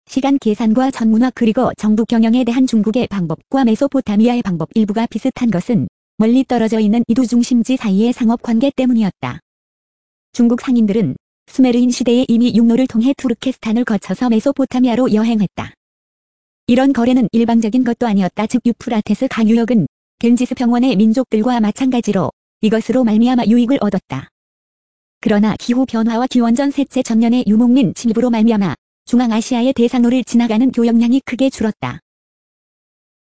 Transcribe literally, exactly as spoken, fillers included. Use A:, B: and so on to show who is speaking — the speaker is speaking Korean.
A: 시간 계산과 전문화 그리고 정부 경영에 대한 중국의 방법과 메소포타미아의 방법 일부가 비슷한 것은 멀리 떨어져 있는 이 두 중심지 사이의 상업관계 때문이었다. 중국 상인들은 수메르인 시대에 이미 육로를 통해 투르케스탄을 거쳐서 메소포타미아로 여행했다. 이런 거래는 일방적인 것도 아니었다. 즉 유프라테스 강유역은 겐지스 평원의 민족들과 마찬가지로 이것으로 말미암아 유익을 얻었다. 그러나 기후 변화와 기원전 셋째 전년의 유목민 침입으로 말미암아 중앙아시아의 대상로를 지나가는 교역량이 크게 줄었다.